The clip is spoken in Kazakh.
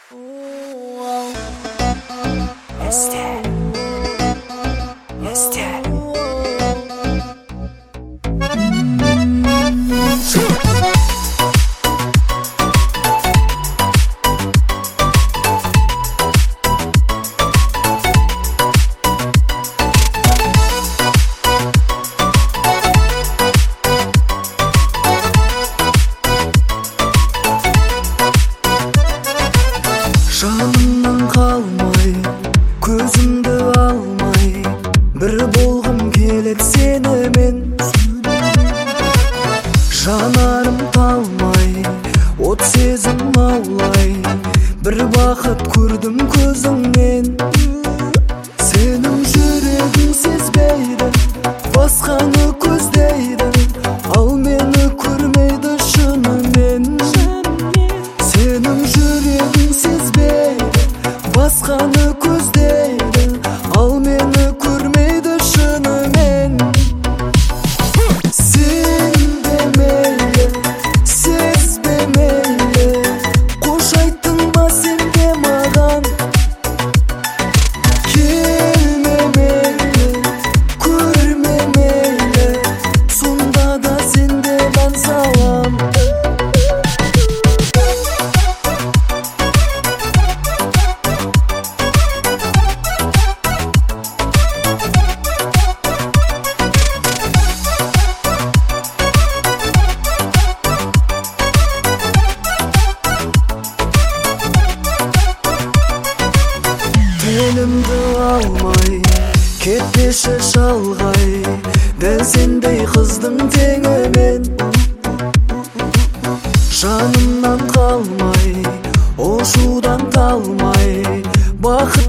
Жанымнан қалмай, көзімді алмай, бір болғым келеді сенімен. Жанарым талмай, от сезім аулай, бір бақыт көрдім көзіңнен. Сенің жүрегің сезбейді, басқаны көздейді, ал мені көрмейді шынымен. Сенің жүрегің сезбейді, басқаны көздейді, ал мені көрмейді шынымен. Сенбе мейлі, сезбе мейлі, қош айттың ба сен де маған. Келме мейлі, көрме мейлі, сонда да сенде бан салам. Телімді алмай, кетпеші шалғай, дәл сендей қыздың теңімен. Жанымнан қалмай, ошудан талмай, бақыт